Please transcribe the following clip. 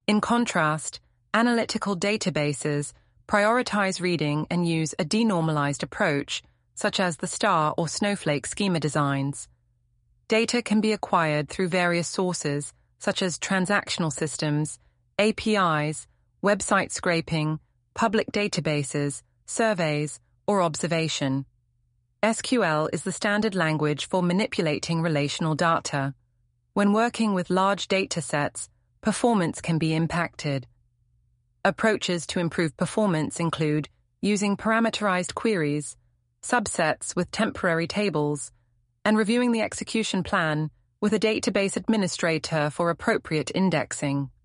In contrast, analytical databases prioritize reading and use a denormalized approach, such as the star or snowflake schema designs. Data can be acquired through various sources, such as transactional systems, APIs, website scraping, public databases, surveys, or observation. SQL is the standard language for manipulating relational data. When working with large data sets, performance can be impacted. Approaches to improve performance include using parameterized queries, subsets with temporary tables, and reviewing the execution plan with a database administrator for appropriate indexing.